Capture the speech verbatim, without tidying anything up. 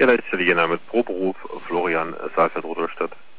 Ja, da ist der Name Proberuf Florian Saalfeld, Rudolstadt.